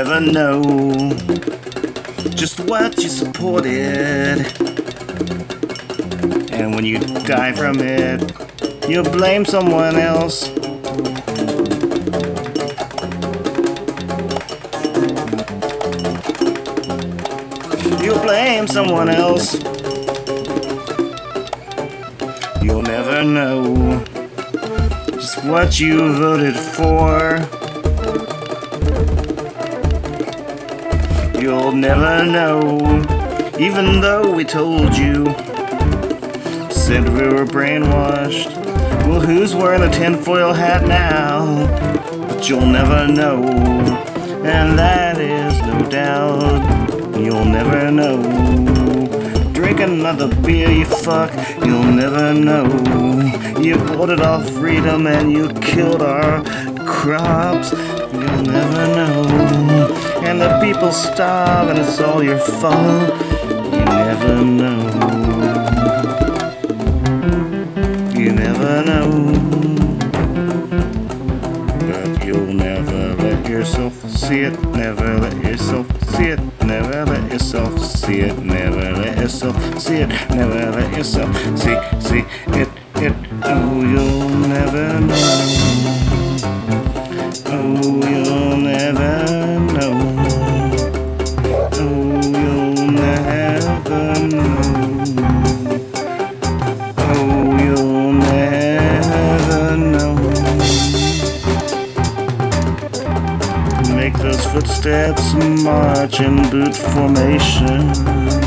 never know just what you supported. And when you die from it, you'll blame someone else. You'll blame someone else. You'll never know just what you voted for. You'll never know, even though we told you. Said we were brainwashed. Well, who's wearing a tinfoil hat now? But you'll never know, and that is no doubt. You'll never know. Drink another beer, you fuck. You'll never know. You boarded off freedom and you killed our crops. You'll never know. And the people starve and it's all your fault. You never know. You never know. But you'll never let yourself see it. Never let yourself see it. Never let yourself see it. Never let yourself see it. Never let yourself see it. Oh, you'll never know. Oh, you'll never know. Oh, you'll never know. Oh, you'll never know. Make those footsteps march in boot formation.